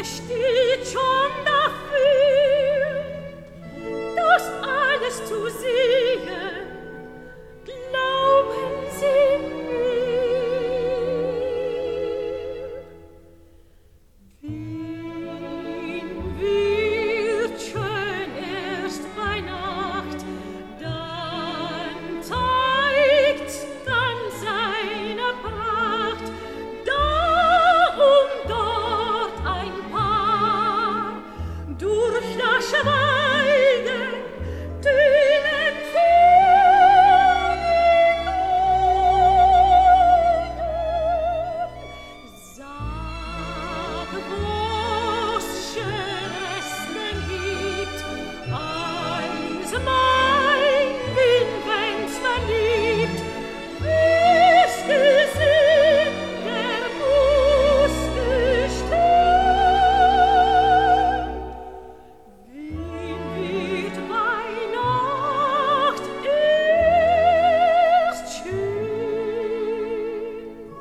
steht schon dafür, das alles zu sehen. Glauben Sie mir. Wien wird schön erst bei Nacht, dann zeigt dann seine Pracht. Da dort ein Paar durch das Schweigen Tönen Sag, wo's Schönes denn gibt, als mein Wien, wenn's man liebt. Muskeln der Muskel stehen. Wien wird bei Nacht erst schön.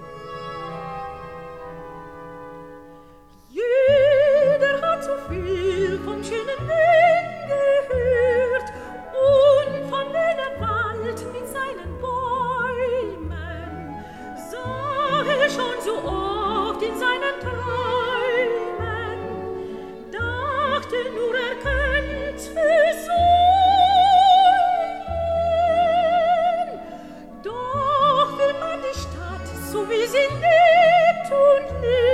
Jeder hat so viel vom schönen Wien gehört und von Wienerwald mit seinen Bäumen. Sah er schon so oft in seinen Träumen, dachte nur, er könnt's versäumen. Doch will man die Stadt, so wie sie lebt und lebt,